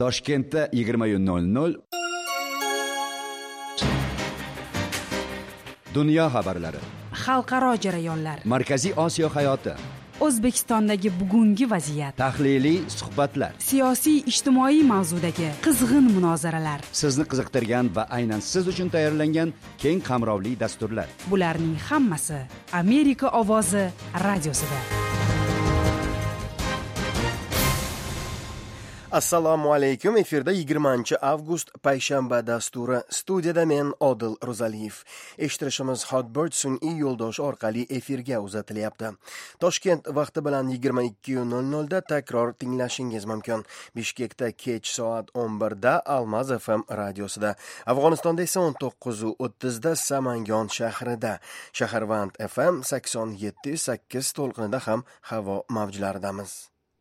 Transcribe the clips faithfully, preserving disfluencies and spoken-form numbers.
Toshkentda yigirma nol nol Dunyo xabarlari, xalqaro jarayonlar, Markaziy Osiyo hayoti, O'zbekistondagi bugungi vaziyat, tahliliy suhbatlar, siyosiy ijtimoiy mavzudagi qizg'in munozaralar, sizni qiziqtirgan va aynan siz uchun tayyorlangan keng qamrovli dasturlar. Bularning hammasi Amerika ovozi radiosida. Assalomu alaykum. Efirda yigirmanchi avgust payshanba dasturi. Studiyada men Odil Ro'zaliyev. Eshittirishimiz Hotbird sun'iy yo'ldosh orqali efirga uzatilyapti. Toshkent vaqti bilan yigirma ikki nol nol da takror tinglashingiz mumkin. Bishkekda kech soat o'n birda Almaz F M radiosida. Afg'onistonda esa o'n to'qqiz o'ttiz da Samangon shahrida. Shaharvand F M sakson yetti sakkiz to'lqinida ham havo mavjlaridamiz.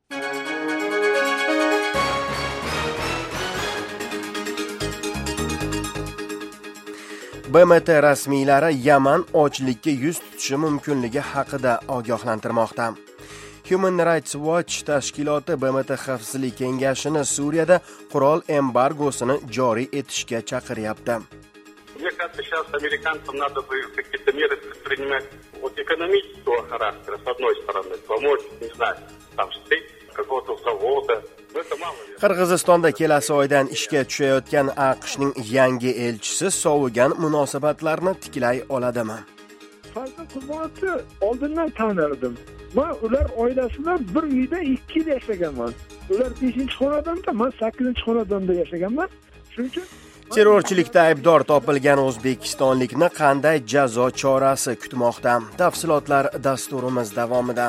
B M T rasmiylari Yaman ochlikka yuz tutishi mumkinligi haqida ogohlantirmoqda. Human Rights Watch tashkiloti B M T Xavfsizlik kengashini Suriyada qurol embargosini joriy etishga chaqiryapti. Мне кажется, сейчас американцам надо бы какие-то меры предпринимать вот экономического характера, с одной стороны, помочь, не знаю, там, строительству какого-то завода. Qirg'izistonda kelasi oydan ishga tushayotgan AQShning yangi elchisi sovigan munosabatlarni tiklay oladimi? Farzand qizlarni oldindan tanirdim. Men ular oilasidan bir uyda ikki yil yashaganman. Ular beshinchi xonadonda, men sakkizinchi xonadonda yashaganman. Shuning uchun terrorchilikda aybdor topilgan o'zbekistonlikni qanday jazo chorasi kutmoqda? Tafsilotlar dasturimiz davomida.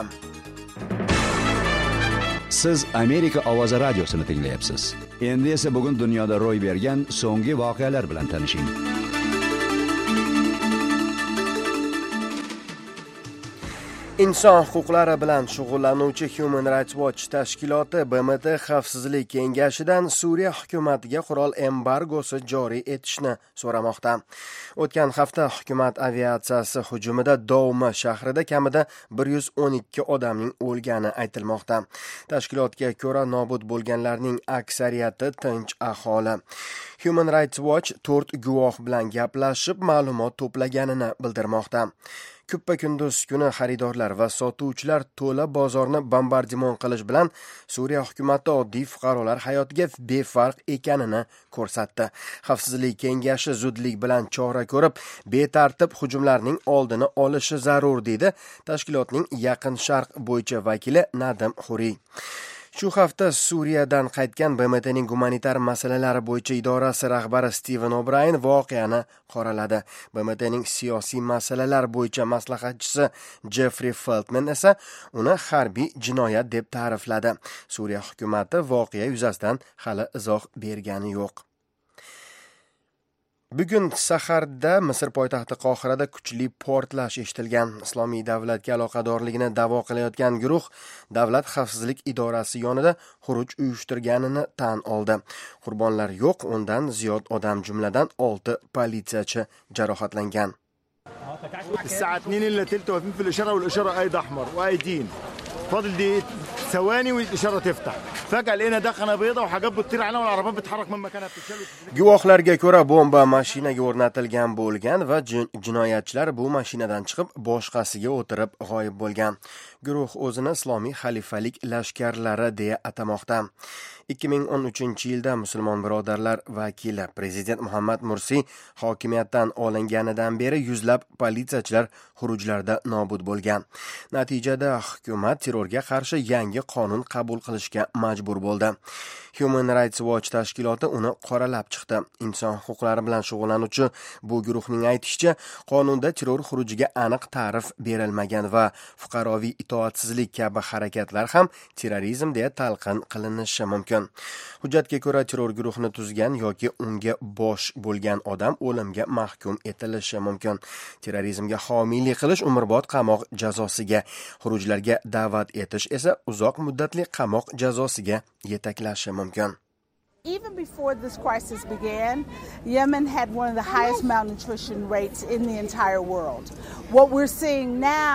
Siz Amerika ovozi radiosini tinglayapsiz. Endi esa bugun dunyoda ro'y bergan so'nggi voqealar bilan tanishing. Inson huquqlari bilan shug'ullanuvchi Human Rights Watch tashkiloti B M T Xavfsizlik kengashidan Suriya hukumatiga qurol embargosi joriy etishni so'ramoqda. O'tgan hafta hukumat aviatsiyasi hujumida Dovma shahrida kamida bir yuz o'n ikki odamning o'lgani aytilmoqda. Tashkilotga ko'ra nobud bo'lganlarning aksariyati tinch aholi. Human Rights Watch to'rt guvoh bilan gaplashib ma'lumot to'plaganini bildirmoqda. Kuppa kunduz kuni xaridorlar va sotuvchilar to'la bozorni bombardimon qilish bilan Suriya hukumati oddiy fuqarolar hayotiga befarq ekanini ko'rsatdi. Xavfsizlik kengashi zudlik bilan chora ko'rib, betartib hujumlarning oldini olishi zarur dedi tashkilotning Yaqin Sharq bo'yicha vakili Nadim Xuriy. Shu hafta Suriyadan qaytgan B M T'ning gumanitar masalalar bo'yicha idorasi rahbari Steven O'Brien voqeani qoraladi. B M T'ning siyosiy masalalar bo'yicha maslahatchisi Jeffrey Feltman esa uni harbiy jinoyat deb ta'rifladi. Suriya hukumati voqea yuzasidan hali izoh bergani yo'q. Bugun saharda Misr poytaxti Qohirada kuchli portlash eshitilgan. Islomiy davlatga aloqadorligini da'vo qilayotgan guruh Davlat xavfsizlik idorasi yonida xuruj uyushtirganini tan oldi. Qurbonlar yo'q, undan ziyod odam jumladan olti politsiyachi jarohatlangan. الساعة اثنين إلا تلت واقفين في الإشارة والإشارة قايد أحمر وقايدين فاضل دي ثواني والإشارة تفتح فجأة لقينا دخنة بيضة وحاجات بتطير علينا والعربيات بتتحرك من مكانها بتتشال. Guvohlarga ko'ra bomba mashinaga o'rnatilgan bo'lgan va jinoyatchilar bu mashinadan chiqib boshqasiga o'tirib g'oyib bo'lgan. Guruh o'zini Islomiy xalifalik lashkarlari deya atamoqda. ikki ming o'n uchinchi yilda musulmon birodarlar vakili prezident Muhammad Mursi hokimiyatdan olinganidan beri yuzlab politsiyachilar xurujlarda nobud bo'lgan. Natijada hukumat terrorga qarshi yangi qonun qabul qilishga majbur bo'ldi. Human Rights Watch tashkiloti uni qoralab chiqdi. Inson huquqlari bilan shug'ullanuvchi bu guruhning aytishicha, qonunda terror xurujiga aniq ta'rif berilmagan va fuqaroviy itoatsizlik kabi harakatlar ham terrorizm deya talqin qilinishi mumkin. Hujjatga ko'ra terror guruhini tuzgan yoki unga bosh bo'lgan odam o'limga mahkum etilishi mumkin. Terrorizmga homiylik qilish umrbod qamoq jazosiga, xurujlarga da'vat etish esa uzoq muddatli qamoq jazosiga yetaklashi mumkin. Even before this crisis began, Yemen had one of the highest malnutrition rates in the entire world. What we're seeing now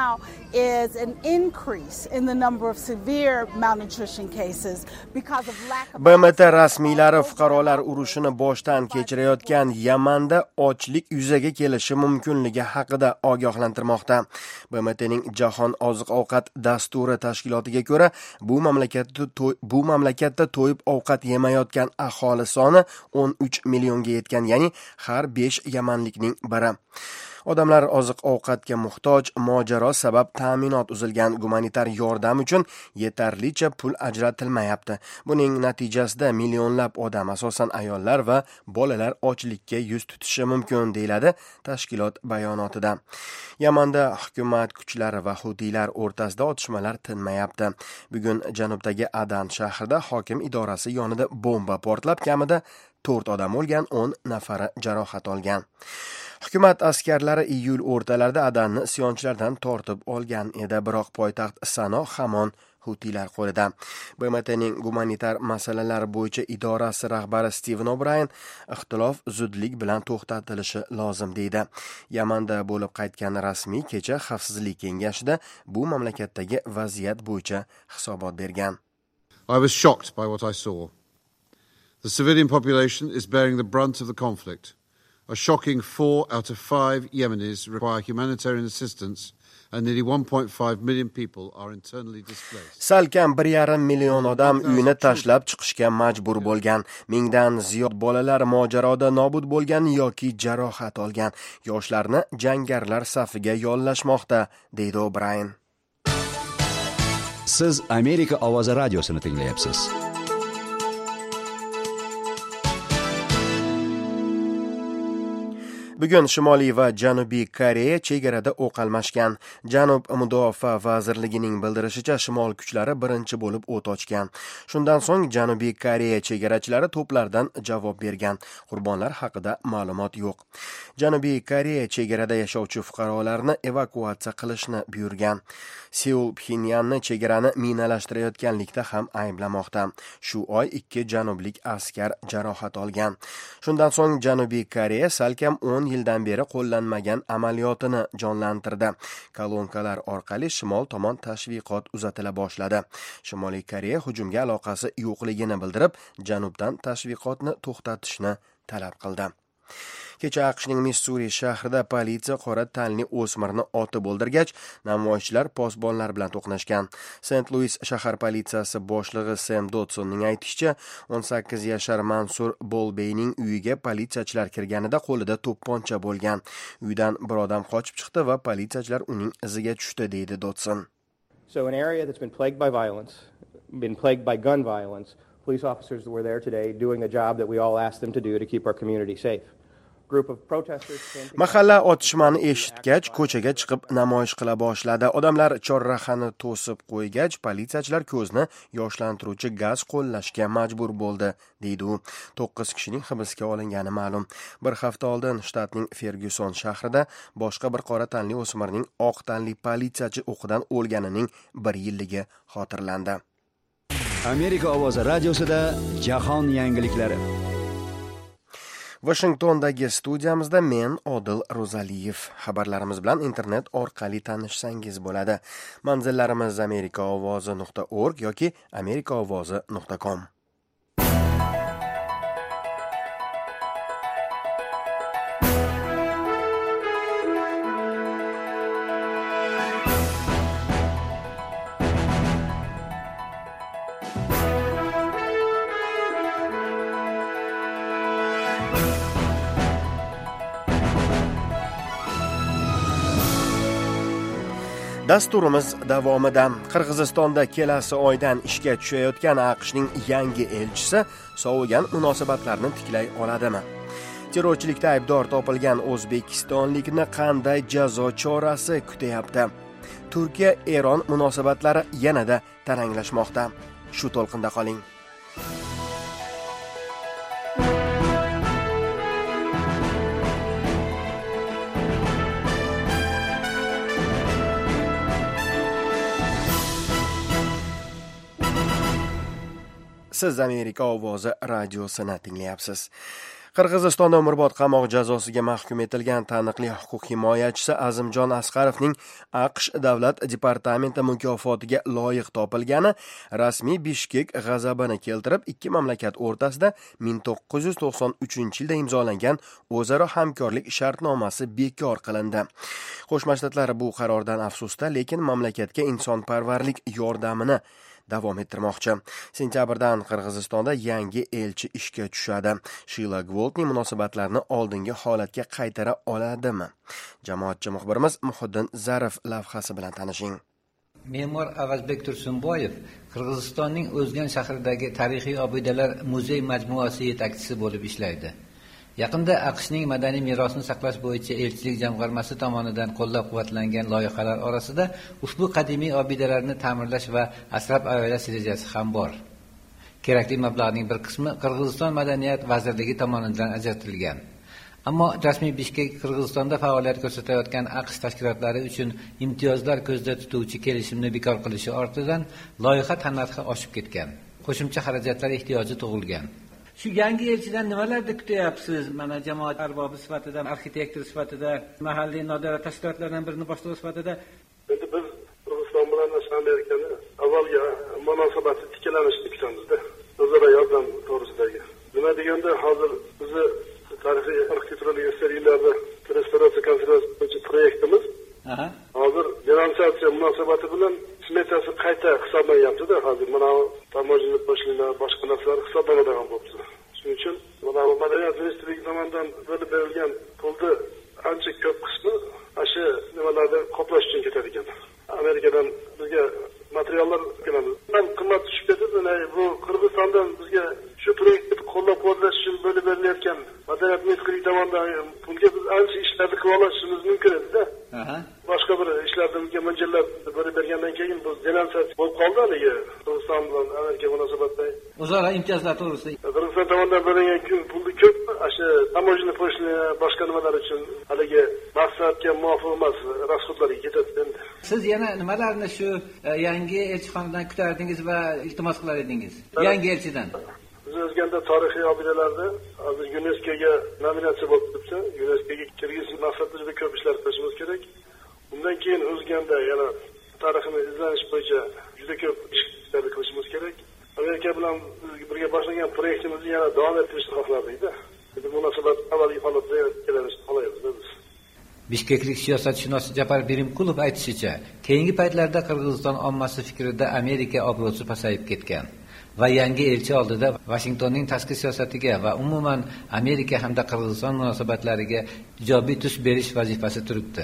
is an increase in the number of severe malnutrition cases because of lack of B M T rasmiylari fuqarolar urushini boshdan kechirayotgan Yamanda ochlik yuzaga kelishi mumkinligi haqida ogohlantirmoqda. B M T'ning Jahon oziq-ovqat dasturi tashkilotiga ko'ra, bu mamlakatda bu mamlakatda to'yib ovqat yemayotgan aholi soni o'n uch millionga yetgan, ya'ni har besh yamanlikning biri. Odamlar oziq-ovqatga muhtoj, mojaro sabab ta'minot uzilgan, gumanitar yordam uchun yetarlicha pul ajratilmayapti. Buning natijasida millionlab odam, asosan ayollar va bolalar ochlikka yuz tutishi mumkin, deyiladi tashkilot bayonotida. Yamanda hukumat kuchlari va hutiylar o'rtasida otishmalar tinmayapti. Bugun janubdagi Adan shahrida hokim idorasi yonida bomba portlab, kamida to'rt odam o'lgan, o'n nafari jarohat olgan. Hukumat askarlari iyul o'rtalarida Adanni isyonchilardan tortib olgan edi, biroq poytaxt Sano hamon hutiylar qo'lida. B M T'ning gumanitar masalalar bo'yicha idorasi rahbari Steven O'Brien ixtilof zudlik bilan to'xtatilishi lozim deydi. Yamanda bo'lib qaytgan rasmiy kecha xavfsizlik kengashida bu mamlakatdagi vaziyat bo'yicha hisobot bergan. I was shocked by what I saw. The civilian population is bearing the brunt of the conflict. A shocking four out of five Yemenis require humanitarian assistance and nearly one point five million people are internally displaced. Salkam bir yarim million odam uyini tashlab chiqishga majbur bo'lgan. Mingdan ziyod bolalar mojaroda nobud bo'lgan yoki jarohat olgan. Yoshlarni jangarilar safiga yollashmoqda, deydi O'Brien. Siz Amerika ovozi radiosini tinglayapsiz. Bugun Shimoliy va Janubiy Koreya chegarada o'q almashgan. Janub mudofaa vazirligining bildirishicha, shimol kuchlari birinchi bo'lib o't ochgan. Shundan so'ng Janubiy Koreya chegarachilari to'plardan javob bergan. Qurbonlar haqida ma'lumot yo'q. Janubiy Koreya chegarada yashovchi fuqarolarni evakuatsiya qilishni buyurgan. Seul Pxenyanni chegarani minalashtirayotganlikda ham ayblamoqda. Shu oy ikki janublik askar jarohat olgan. Shundan so'ng Janubiy Koreya salkam o'n yildan beri qo'llanmagan amaliyotini jonlantirdi. Kolonkalar orqali shimol tomon tashviqot uzatila boshladi. Shimoliy Koreya hujumga aloqasi yo'qligini bildirib, janubdan tashviqotni to'xtatishni talab qildi. Kecha AQShning Missuri shahrida politsiya qora tanli o'smirni otib o'ldirgach, namoyishchilar posbonlar bilan to'qnashgan. Saint Louis shahar politsiyasi boshlig'i Sam Dodsonning aytishicha, o'n sakkiz yashar Mansur Bolbeyning uyiga politsiyachilar kirganida qo'lida to'pponcha bo'lgan. Uydan bir odam qochib chiqdi va politsiyachilar uning iziga tushdi, deydi Dodson. So an area that's been plagued by violence, been plagued by gun violence, police officers were there today doing the job that we all asked them to do to keep our community safe. Mahalla otishmani eshitgach, ko'chaga chiqib namoyish qila boshladi. Odamlar chorrahani to'sib qo'ygach, politsiyachilar ko'zni yoshlantiruvchi gaz qo'llashga majbur bo'ldi, deydi u. to'qqiz kishining hibsga olingani ma'lum. Bir hafta oldin shtatning Ferguson shahrida boshqa bir qora tanli o'smirning oq tanli politsiyachi o'qidan o'lganining bir yilligi xotirlandi. Amerika ovozi radiosida jahon yangiliklari. Washingtondagi studiyamizda men Odil Ro'zaliyev. Xabarlarimiz bilan internet orqali tanishsangiz bo'ladi. Manzillarimiz amerika ovozi nuqta org yoki amerika ovozi nuqta com. Dasturimiz davomida Qirg'izistonda kelasi oydan ishga tushayotgan AQShning yangi elchisi sovigan munosabatlarni tiklay oladimi? Terrorchilikda aybdor topilgan o'zbekistonlikni qanday jazo chorasi kutyapti? Turkiya-Eron munosabatlari yanada taranglashmoqda. Shu to'lqinda qoling. Siz Amerika ovozi radiosini tinglayapsiz. Qirg'izistonda umrbod qamoq jazosiga mahkum etilgan taniqli huquq himoyachisi Azimjon Asqarovning AQSh davlat departamenti mukofotiga loyiq topilgani rasmiy Bishkek g'azabini keltirib, ikki mamlakat o'rtasida ming to'qqiz yuz to'qson uchinchi yilda imzolangan o'zaro hamkorlik shartnomasi bekor qilindi. Qo'shma Shtatlar bu qarordan afsusda, lekin mamlakatga insonparvarlik yordamini davom ettirmoqchi. Sentyabrdan Qirg'izistonda yangi elchi ishga tushadi. Shila Gvoldning munosabatlarni oldingi holatga qaytara oladimi? Jamoatchi muxbirimiz Muhiddin Zarif lavhasi bilan tanishing. Me'mor Avazbek Tursunboyev Qirg'izistonning O'zgan shahridagi tarixiy obidalar muzey majmuasi yetakchisi bo'lib ishlaydi. Yaqinda AQShning madaniy merosni saqlash bo'yicha elchilik jamg'armasi tomonidan qo'llab-quvvatlangan loyihalar orasida ushbu qadimiy obidalarni ta'mirlash va asrab-avaylash rejasi ham bor. Kerakli mablag'ning bir qismi Qirg'iziston madaniyat vazirligi tomonidan ajratilgan. Ammo rasmiy Bishkek Qirg'izistonda faoliyat ko'rsatayotgan AQSh tashkilotlari uchun imtiyozlar ko'zda tutuvchi kelishimni bekor qilishi ortidan loyiha tannarxi oshib ketgan. Qo'shimcha xarajatlar ehtiyoji tug'ilgan. Shu yangi elchidan nimalarni kutyapsiz? Mana jamoat arbobi sifatida, arxitektor sifatida, mahalliy nodavlat tashkilotlardan birini boshlig'i sifatida. Endi biz Qirg'iziston bilan Amerikani avvalgi munosabati tiklanishni kutamizda. O'zaro yordam to'g'risidagi. Nima deganda hozir bizni tarixiy arxitektonik seriyalarda restavratsiya konservatsiya proyektimiz. Aha. Hozir denonsatsiya munosabati bilan smetasi qayta hisoblanyapti-da, hozir mana tamojilik boshliqlar boshqa narsalar hisoblanadigan bo'libdi. Shuning uchun mana madaniyat ministrligi tomonidan bo'lib berilgan pulni ancha ko'p qismi shu nimalarni qoplash uchun ketadi ekan. Amerikadan bizga materiallar keladi. Ham qimmat tushib ketdi. Bu Qirg'izistondan bizga shu proyektni qo'llab-quvvatlash uchun bo'lib berilayotgan madaniyat ministrligi tomonidan bunga biz ancha ishlarni qilib olishimiz mumkin edi-da. Aha. Boshqa bir ishlarni bunga mo'ljallab berib bergandan keyin bu denonsatsiya bo'lib qoldi haligi Qirg'iziston bilan Amerika munosabatida. O'zaro imtiyozlar to'g'risida. Qirg'iziston tomonidan berilgan pulni ko'p, o'sha tamojini qo'shni boshqa nimalar uchun haligi maqsadga muvofiq emas rasxodlarga ketadi endi. Siz yana nimalarni shu yangi elchixonadan kutardingiz va iltimos qilar edingiz? Yangi elchidan. Biz o'zganda tarixiy obidalarni hozir YUNESKOga nominatsiya bo'lib turibdi. YUNESKOga kirgizib maqsadida juda ko'p ishlar qilishimiz kerak. Undan keyin o'zganda yana tarixini izlanish bo'yicha juda ko'p ishlar qilishimiz kerak. Amerika bilan birga boshlagan proyektimizni yana davom ettirishni xohlardik-da. Bu munosabat avvalgi holatda kelishni xohlaymiz biz. Bishkeklik siyosatshunos Japar Birimkulov aytishicha, keyingi paytlarda Qirg'iziston ommasi fikrida Amerika obro'si pasayib ketgan va yangi elchi oldida Vashingtonning tashqi siyosatiga va umuman Amerika hamda Qirg'iziston munosabatlariga ijobiy tus berish vazifasi turibdi.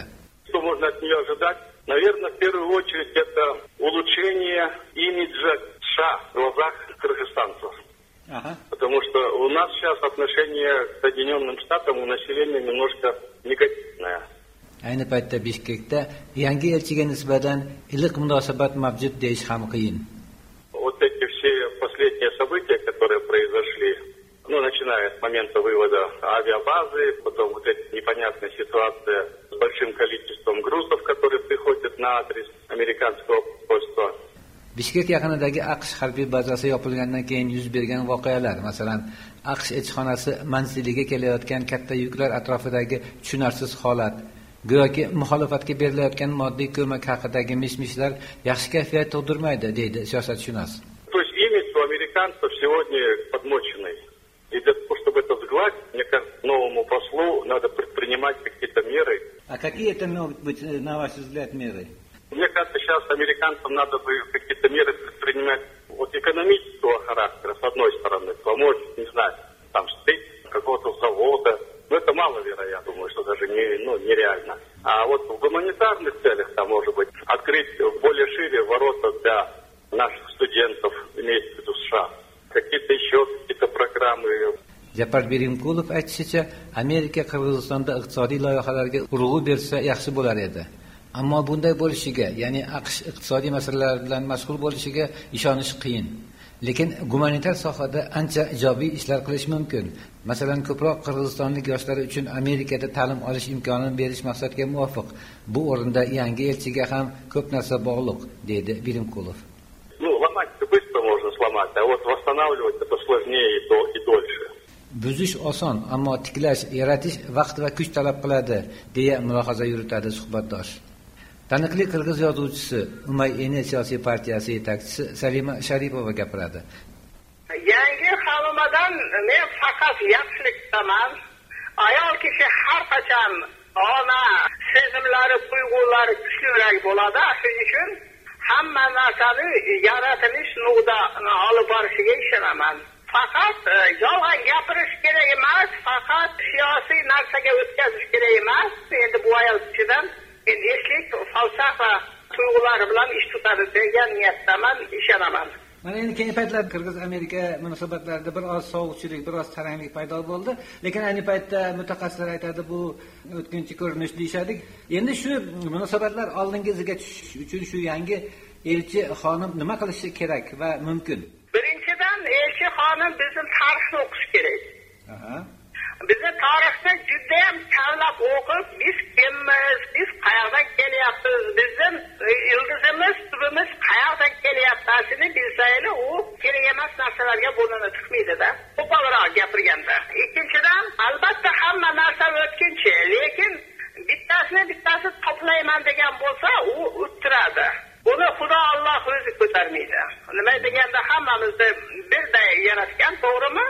Наверное, в первую очередь это улучшение имиджа США в глазах кыргызстанцев. Ага. Потому что у нас сейчас отношение к Соединенным Штатам у населения немножко негативное. Ayni paytda Bishkekda yangi elchiga nisbatan iliq munosabat mavjud deyish ham qiyin. Вот эти все последние события, которые произошли, ну, начиная с момента вывода авиабазы, потом вот эта непонятная ситуация с большим количеством грузов, которые приходят на адрес американского посольства. Bishkek yaqinidagi AQSh harbiy bazasi yopilgandan keyin yuz bergan voqealar, masalan, AQSh elchixonasi manziliga kelayotgan katta yuklar atrofidagi tushunarsiz holat, go'yoki muxolifatga berilayotgan moddiy ko'mak haqidagi mish-mishlar yaxshi kayfiyat tug'dirmaydi, deydi siyosatshunos. То есть имидж у американцев сегодня подмоченный. И для того, чтобы это сгладить, мне кажется, новому послу надо предпринимать какие-то меры. А какие это могут быть, на ваш взгляд, меры? Мне кажется, сейчас американцам надо бы какие-то меры предпринимать вот экономического характера, с одной стороны, помочь, не знаю, там, строительство какого-то завода. Но это маловероятно, думаю, что даже не, ну, нереально. А вот в гуманитарных целях, там, может быть, открыть более шире ворота для наших студентов, имеется в виду США. Какие-то еще какие-то программы. Japar Birimkulov aytishicha, Amerika Qirg'izistonda iqtisodiy loyihalarga urg'u bersa yaxshi bo'lar edi. Ammo bunday bo'lishiga, ya'ni AQSh iqtisodiy masalalar bilan mashg'ul bo'lishiga ishonish qiyin. Lekin gumanitar sohada ancha ijobiy ishlar qilish mumkin. Masalan, ko'proq qirg'izistonlik yoshlar uchun Amerikada ta'lim olish imkonini berish maqsadga muvofiq. Bu o'rinda yangi elchiga ham ko'p narsa bog'liq, dedi Birimkulov. Ну, ломать-то быстро можно сломать, а вот восстанавливать это сложнее и, до, и дольше. buzish oson, ammo tiklash, yaratish vaqt va kuch talab qiladi, deya mulohaza yuritadi suhbatdosh. Taniqli qirg'iz yozuvchisi Umay Eni siyosiy partiyasi yetakchisi Salima Sharipova gapiradi. Yangi xalumadan men faqat yaxshilik kutaman. Ayol kishi har qachon ona sezimlari, tuyg'ulari kuchliroq bo'ladi. Shuning uchun hamma narsani yaratilish nuqtadan olib borishiga ishonaman. Faqat yolg'on gapirish kerak emas, faqat siyosiy narsaga o'tkazish kerak emas. Endi bu ayol kishidan eslik, falsafa tuyg'ulari bilan ish tutadi degan niyatdaman, ishonaman. Mana endi keyingi paytlarda Qirg'iz-Amerika munosabatlarida bir oz sovuqchilik, bir oz taranglik paydo bo'ldi. Lekin ayni paytda mutaxassislar aytadi, bu o'tkinchi ko'rinish deyishadi. Endi shu munosabatlar oldinga iziga tushish uchun shu yangi elchi xonim nima qilishi kerak va mumkin? Birinchidan, elchi xonim bizim tarixni o'qish kerak. Aha. Bizni tarixni juda ham kavlab o'qib, biz kimmiz, biz qayerdan kelyapmiz, bizning ildizimiz, tubimiz qayerdan kelyaptini bilsayli, u kerak emas narsalarga burnini tiqmaydi-da. Qo'polroq gapirganda. Ikkinchidan, albatta hamma narsa o'tkinchi, lekin bittasini bittasi toplayman degan bo'lsa, u o'ttiradi. Buni Xudo Alloh o'zi ko'tarmaydi. Nima deganda hammamizni birday yaratgan, to'g'rimi?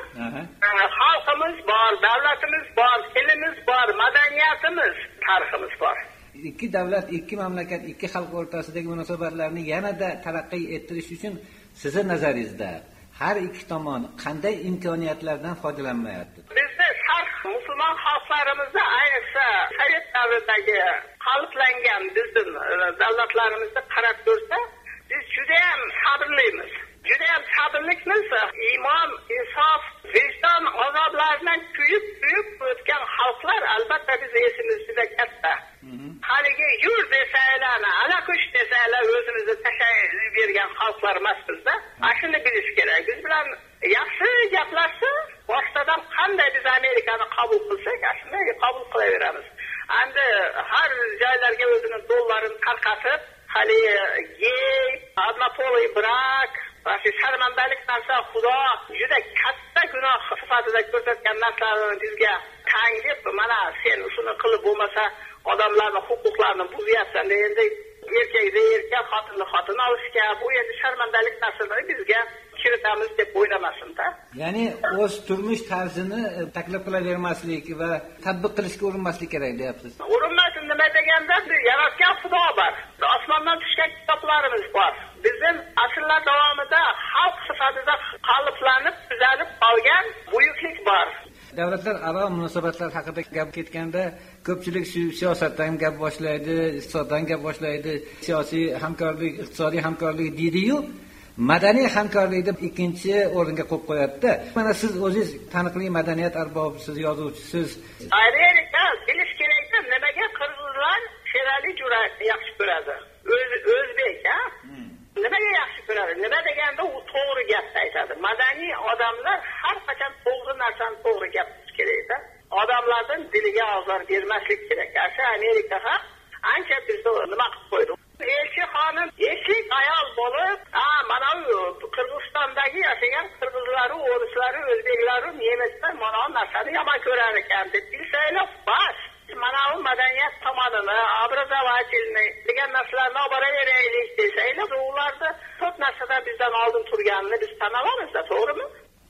Xalqimiz bor, davlatimiz bor, tilimiz bor, madaniyatimiz, tariximiz bor. Ikki davlat, ikki mamlakat, ikki xalq o'rtasidagi munosabatlarni yanada taraqqiy ettirish uchun sizning nazaringizda har ikki tomon qanday imkoniyatlardan foydalanmayapti? Bizda sharq musulmon xalqlarimizda, ayniqsa Sovet davridagi qalblangan bizning davlatlarimizda qarab ko'rsa, biz juda ham sabrlimiz. Juda ham sabrlikmiz. Iymon, insof, vijdon azoblaridan kuyib-kuyib o'tgan xalqlar albatta biz esimizda katta. Haligi yur desaylarni, alakush desaylar o'zimizni tashlayib bergan xalqlar emasmizda. Shuni bilish kerak. Biz bilan yaxshi gaplashsa, boshqadan qanday biz Amerikani qabul qilsak, shunday qabul qilaveramiz. Endi har joylarga o'zining dollarini tarqatib, hali gay, adnapoli brak, va shu sharmandalik narsa Xudo juda katta gunoh sifatida ko'rsatgan narsalarni bizga tanglib, mana sen shuni qilib bo'lmasa odamlarning huquqlarini buzyapsan deganda, erkakda erkak, xotinni xotin olishga, bu endi sharmandalik narsalarni bizga kiritamiz deb o'ylamasin-da. Ya'ni o'z turmush tarzini taklif qilavermaslik va tatbiq qilishga urinmaslik kerak deyapsiz. Urinmasin nima deganda, yaratgan Xudo bor. Osmondan tushgan kitoblarimiz bor. Bizning asrlar davomida xalq sifatida qalblanib, tuzalib qolgan buyuklik bor. Davlatlar aro munosabatlar haqida gap ketganda, ko'pchilik shu siyosatdan gap boshlaydi, iqtisoddan gap boshlaydi, siyosiy hamkorlik, iqtisodiy hamkorlik deydi-yu, madaniy hamkorlikni ikkinchi o'ringa qo'yib qo'yadi-da. Mana siz o'zingiz taniqli madaniyat arbobisiz, yozuvchisiz. Amerika bilish kerakda, nimaga qirg'izlar Sherali Jo'rayevni yaxshi ko'radi? O'zbek, ha? Nimaga yaxshi ko'radi? Nima deganda u to'g'ri gapni aytadi. Madaniy odamlar har qachon to'g'ri narsani to'g'ri gapirish kerak-da. Odamlarning diliga ozor bermaslik kerak. Asha Amerika ham ancha bizni nima qilib qo'ydi. Elchi xonim eshik ayol bo'lib, ha, mana u Qirg'izistondagi yashagan qirg'izlari, o'rislari, o'zbeklari, nemislar mana bu narsani yomon ko'rar ekan deb bilsanglar, bas. Mana bu madaniyat tomonini, obrazovatelniy degan narsalarni olib boraveraylik desanglar, ularda ko'p narsada bizdan oldin turganini biz tan olamiz-da, to'g'rimi?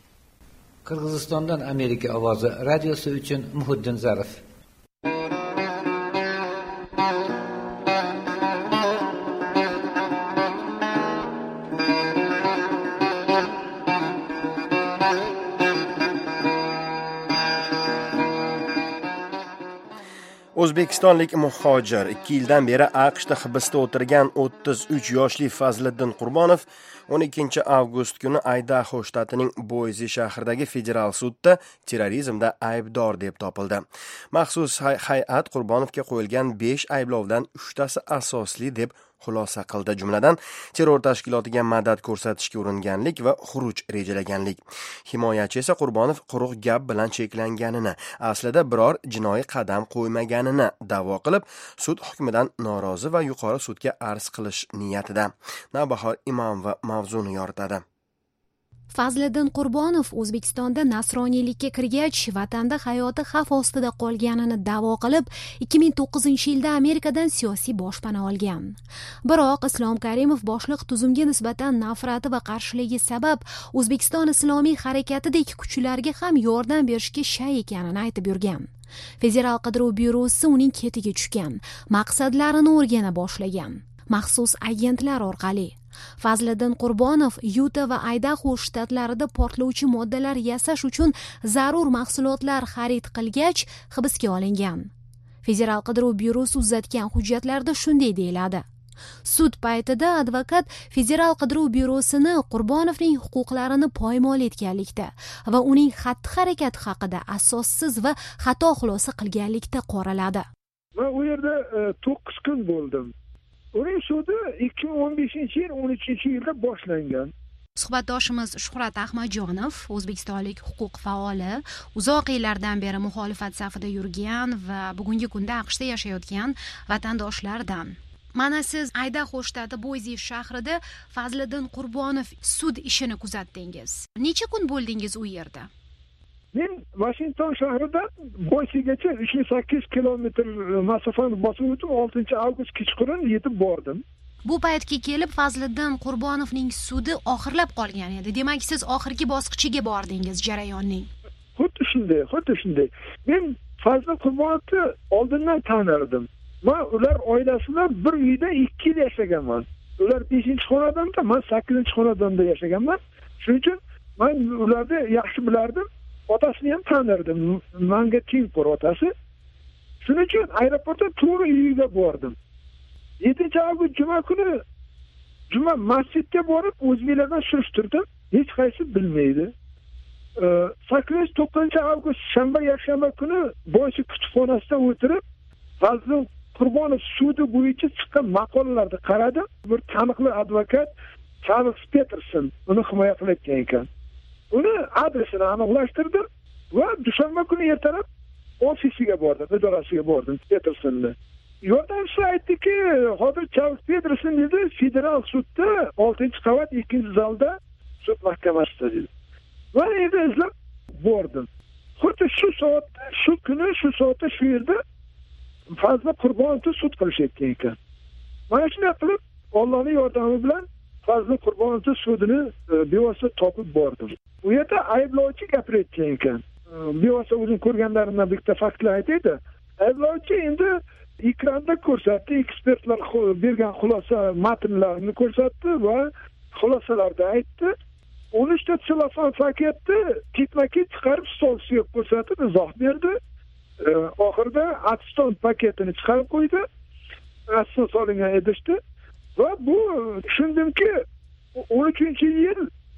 Qirg'izistondan Amerika ovozi radiosi uchun Muhiddin Zarif. O'zbekistonlik muhojir ikki yildan beri AQShda hibsda o'tirgan o'ttiz uch yoshli Fazliddin Qurbonov o'n ikkinchi avgust kuni Aydaho shtatining Boise shahridagi federal sudda terrorizmda aybdor deb topildi. Maxsus hay'at Qurbonovga qo'yilgan besh ayblovdan uchtasi asosli deb xulosa qildi. Jumladan, terror tashkilotiga madad ko'rsatishga uringanlik va xuruj rejalaganlik. Himoyachi esa Qurbonov quruq gap bilan cheklanganini, aslida biror jinoiy qadam qo'ymaganini da'vo qilib, sud hukmidan norozi va yuqori sudga arz qilish niyatida. Navbahor Imomova mavzuni yoritadi. Fazliddin Qurbonov O'zbekistonda nasroniylikka kirgach, vatanda hayoti xavf ostida qolganini da'vo qilib, ikki ming to'qqizinchi yilda Amerikadan siyosiy boshpana olgan. Biroq Islom Karimov boshliq tuzumga nisbatan nafrati va qarshiligi sabab O'zbekiston islomiy harakatidek kuchlarga ham yordam berishga shay ekanini aytib yurgan. Federal qidiruv byurosi uning ketiga tushgan, maqsadlarini o'rgana boshlagan. Maxsus agentlar orqali Fazliddin Qurbonov Yuta va Aydaho shtatlarida portlovchi moddalar yasash uchun zarur mahsulotlar xarid qilgach hibsga olingan. Federal qidiruv byurosi uzatgan hujjatlarda shunday deyiladi. Sud paytida advokat Federal qidiruv byurosini Qurbonovning huquqlarini poymol etganlikda va uning xatti-harakati haqida asossiz va xato xulosa qilganlikda qoraladi. Men u yerda to'qqiz kun bo'ldim. Uning sudi ikki ming o'n beshinchi yil o'n uchinchi yilda boshlangan. Suhbatdoshimiz Shuhrat Ahmadjonov, o'zbekistonlik huquq faoli, uzoq yillardan beri muxolifat safida yurgan va bugungi kunda AQShda yashayotgan vatandoshlardan. Mana siz Aydaho shtati Boise shahrida Fazliddin Qurbonov sud ishini kuzatdingiz. Necha kun bo'ldingiz u yerda? Men Washington shahridan Boisegacha uch ming sakkiz kilometr masofani bosib o'tib oltinchi avgust kechqurun yetib bordim. Bu paytga kelib Fazliddin Qurbonovning sudi oxirlab qolgan edi. Demak, siz oxirgi bosqichiga bordingiz jarayonning. Xuddi shunday, xuddi shunday. Men Fazliddin Qurbonovni oldindan tanirdim. Men ular oilasida bir uyda ikki yil yashaganman. Ular beshinchi xonadonda, men sakkizinchi xonadonda yashaganman. Shuning uchun men ularni yaxshi bilardim. Otasini ham tanirdim. Menga teng ko'r otasi. Shuning uchun aeroportda to'g'ri uyiga bordim. yettinchi avgust juma kuni juma masjidga borib o'zbeklardan surishtirdim. Hech qaysi bilmaydi. sakkizinchi to'qqizinchi avgust shanba yakshanba kuni Boise kutubxonasida o'tirib Fazliddin Qurbonov sudi bo'yicha chiqqan maqolalarni qaradim. Bir taniqli advokat Charles Peterson uni himoya qilayotgan ekan. Uni adresini aniqlashtirdim va dushanba kuni ertalab ofisiga bordim, idorasiga bordim Petersonni. Yordamchisi aytdiki, hozir Charles Peterson dedi, federal sudda oltinchi qavat ikkinchi zalda sud mahkamasida dedi. Va endi izlab bordim. Xuddi shu soatda, shu kuni, shu soatda shu yerda Fazliddin Qurbonovni sud qilishayotgan ekan. Mana shunday qilib, Allohning yordami bilan Fazliddin Qurbonovni sudini bevosita topib bordim. U yerda ayblovchi gapirayotgan ekan. Bevosita o'zim ko'rganlarimdan bitta faktlar aytaydi. Ayblovchi endi ekranda ko'rsatdi, ekspertlar bergan xulosa matnlarini ko'rsatdi va xulosalarda aytdi. o'n uchta telefon paketni ketma-ket chiqarib stol ustiga ko'rsatib izoh berdi. Oxirida atston paketini chiqarib qo'ydi. Atston solingan idishda va bu tushundimki o'n uchinchi yil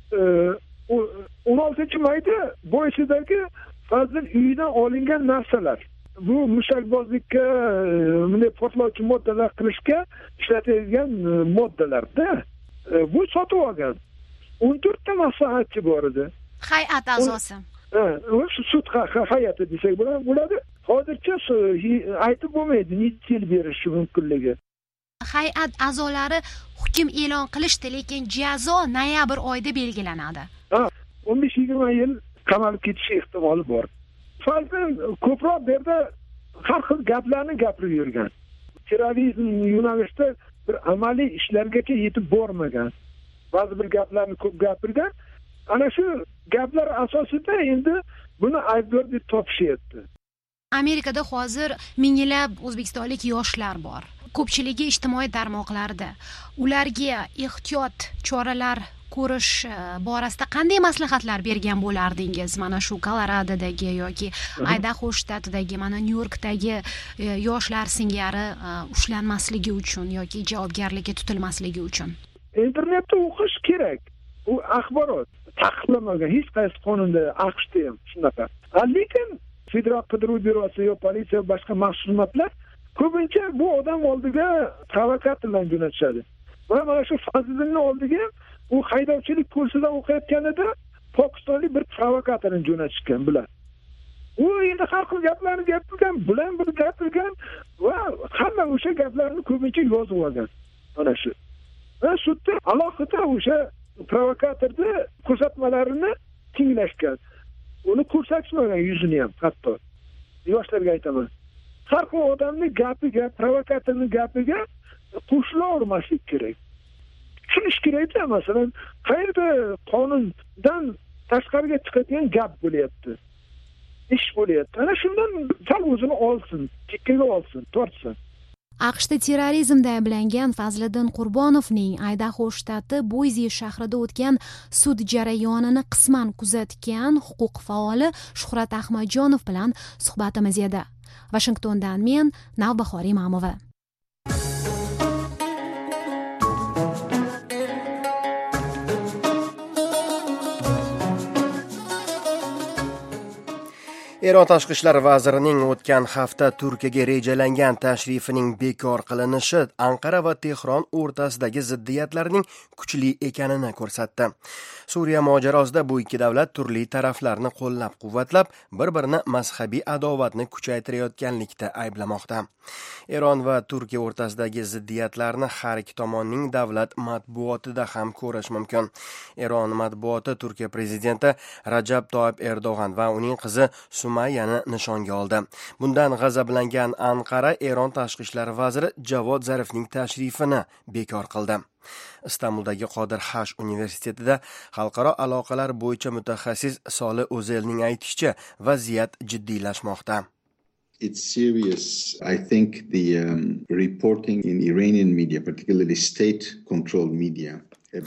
o'n oltinchi mayda Boisedagi Fazliddin uyidan olingan narsalar. Bu mushakbozlikka, bunday portlovchi moddalar qilishga ishlatilgan moddalarda bu sotib olgan. o'n to'rtta maslahatchi bor edi. Hay'at a'zosi. Ha, o'sha sud hay'ati desak bo'ladi. Hozircha aytib bo'lmaydi, necha yil berishi mumkinligi. Hay'at a'zolari hukm e'lon qilishdi, lekin jazo noyabr oyida belgilanadi. Ha, o'n besh yigirma yil qamalib ketish ehtimoli bor. Fazliddin ko'proq bu yerda har xil gaplarni gapirib yurgan. Terrorizm yo'nalishida bir amaliy ishlargacha yetib bormagan. Ba'zi bir gaplarni ko'p gapirgan. Ana shu gaplar asosida endi buni aybdor deb topishyapti. Amerikada hozir minglab o'zbekistonlik yoshlar bor. Ko'pchiligi ijtimoiy tarmoqlarda. Ularga ehtiyot choralar ko'rish borasida qanday maslahatlar bergan bo'lardingiz? Mana shu Koloradodagi yoki Aydaho shtatidagi, mana Nyu-Yorkdagi yoshlar singari ushlanmasligi uchun yoki javobgarlikka tutilmasligi uchun. Internetda o'qish kerak. U axborot taqiqlanmagan hech qaysi qonunda AQShda ham shunaqa. Lekin Federal qidiruv byurosi yo politsiya boshqa maxsus xizmatlar ko'pincha bu odam oldiga provokat bilan jo'natishadi. Va mana shu Fazliddinning oldiga u haydovchilik kursida o'qiyotganida pokistonlik bir provokatorni jo'natishgan bular. U endi har xil gaplarni gapirgan, bilan bir gapirgan va hamma o'sha gaplarni ko'pincha yozib olgan. Mana shu. Va sudda alohida o'sha provokatorda ko'rsatmalarini tinglashgan. Uni ko'rsatishmagan yuzini ham hatto. Yoshlarga aytaman. Har bir odamning gapiga, provokatorning gapiga qo'shila olmaslik kerak. Tushunish kerak-da, masalan, qayerda qonundan tashqariga chiqadigan gap bo'lyapti. Ish bo'lyapti. Ana shundan sal o'zini olsin, chekkaga olsin, tortsin. aqshda terrorizmda ayblangan Fazliddin Qurbonovning Aydaho shtati Boise shahrida o'tgan sud jarayonini qisman kuzatgan huquq faoli Shuhrat Ahmadjonov bilan suhbatimiz edi. Washingtondan men Navbahor Imamova. Eron tashqi ishlar vazirining o'tgan hafta Turkiyaga rejalangan tashrifining bekor qilinishi Anqara va Tehron o'rtasidagi ziddiyatlarning kuchli ekanini ko'rsatdi. Suriya mojarosida bu ikki davlat turli taraflarni qo'llab-quvvatlab, bir-birini mazhabiy adovatni kuchaytirayotganlikda ayblamoqda. Eron va Turkiya o'rtasidagi ziddiyatlarni har ikki tomonning davlat matbuotida ham ko'rish mumkin. Eron matbuoti Turkiya prezidenti Rajab Toyyib Erdo'g'an va uning qizi Sumayyani nishonga oldi. Bundan g'azablangan Anqara Eron tashqi ishlar vaziri Javod Zarifning tashrifini bekor qildi. Istanbuldagi Qodir Hash universitetida xalqaro aloqalar bo'yicha mutaxassis Solih O'zelning aytishicha, vaziyat jiddiylashmoqda. It's serious. I think the um, reporting in Iranian media, particularly state-controlled media,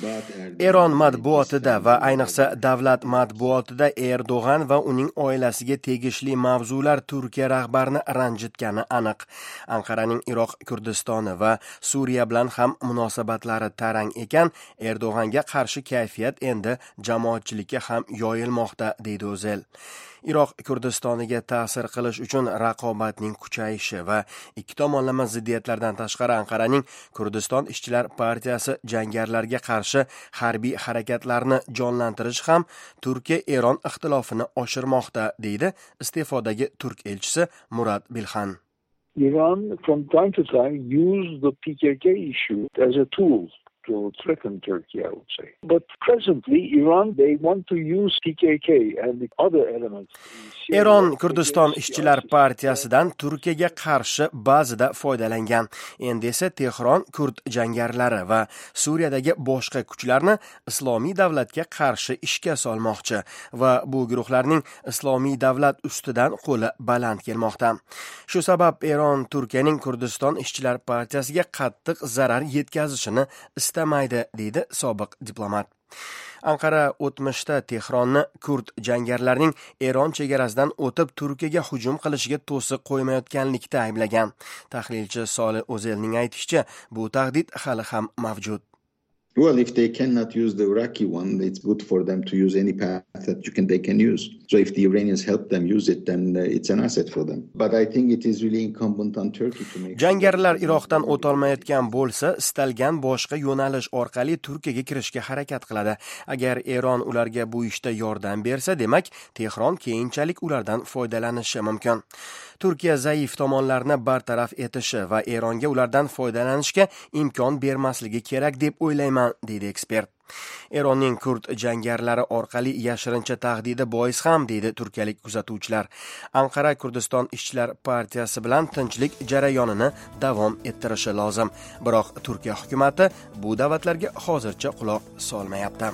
Eron matbuotida va ayniqsa davlat matbuotida Erdo'g'an va uning oilasiga tegishli mavzular Turkiya rahbarini ranjitgani aniq. Anqaraning Iroq, Kurdistoni va Suriya bilan ham munosabatlari tarang ekan, Erdo'g'anga qarshi kayfiyat endi jamoatchilikka ham yoyilmoqda, deydi O'zel. Iroq Kurdistoniga ta'sir qilish uchun raqobatning kuchayishi va ikki tomonlama ziddiyatlardan tashqari Anqaraning Kurdiston ishchilar partiyasi jangarilarga qarshi harbiy harakatlarni jonlantirish ham Turkiya Eron ixtilofini oshirmoqda, deydi iste'fodagi turk elchisi Murad Bilhan. Iran from time to time used the P K K issue as a tool to threaten Turkey, I would say. But presently, Iran, they want to use P K K and the other elements. Eron Kurdiston ishchilar partiyasidan Turkiyaga qarshi ba'zida foydalangan. Endi esa Tehron Kurd jangarilari va Suriyadagi boshqa kuchlarni islomiy davlatga qarshi ishga solmoqchi va bu guruhlarning islomiy davlat ustidan qo'li baland kelmoqda. Shu sabab Eron Turkiyaning Kurdiston ishchilar partiyasiga qattiq zarar yetkazishini istamaydi, deydi sobiq diplomat. Anqara o'tmishda Tehronni Kurd jangarilarining Eron chegarasidan o'tib Turkiyaga hujum qilishiga to'siq qo'ymayotganlikda ayblagan. Tahlilchi Solih O'zelning aytishicha, bu tahdid hali ham mavjud. Well, if they cannot use the Iraqi one, it's good for them to use any path that you can they can use. So if the Iranians help them use it, then uh, it's an asset for them. But I think it is really incumbent on Turkey to make. Jangarilar Iroqdan o'tolmayotgan bo'lsa, istalgan boshqa yo'nalish orqali Turkiyaga kirishga harakat qiladi. Agar Eron ularga bu ishda yordam bersa, demak, Tehron keyinchalik ulardan foydalanishi mumkin. Turkiya zaif tomonlarni bartaraf etishi va Eronga ulardan foydalanishga imkon bermasligi kerak deb o'ylayman, deydi ekspert. Eronning Kurd jangarilari orqali yashirincha tahdidi bois ham, deydi turkiyalik kuzatuvchilar. Anqara Kurdiston ishchilar partiyasi bilan tinchlik jarayonini davom ettirishi lozim. Biroq Turkiya hukumatı bu da'vatlarga hozircha quloq solmayapti.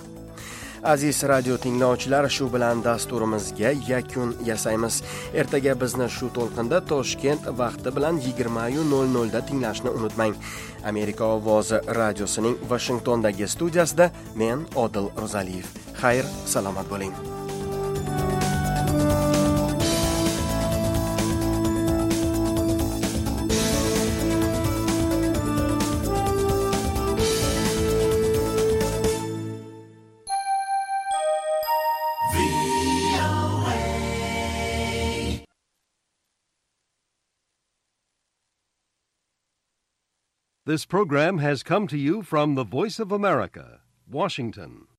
Aziz radio tinglovchilar, shu bilan dasturimizga yakun yasaymiz. Ertaga bizni shu to'lqinda Toshkent vaqti bilan yigirma nol nol da tinglashni unutmang. Amerika ovozi radiosining Washingtondagi studiyasida men Odil Rozaliyev. Xayr, salomat bo'ling. This program has come to you from the Voice of America, Washington.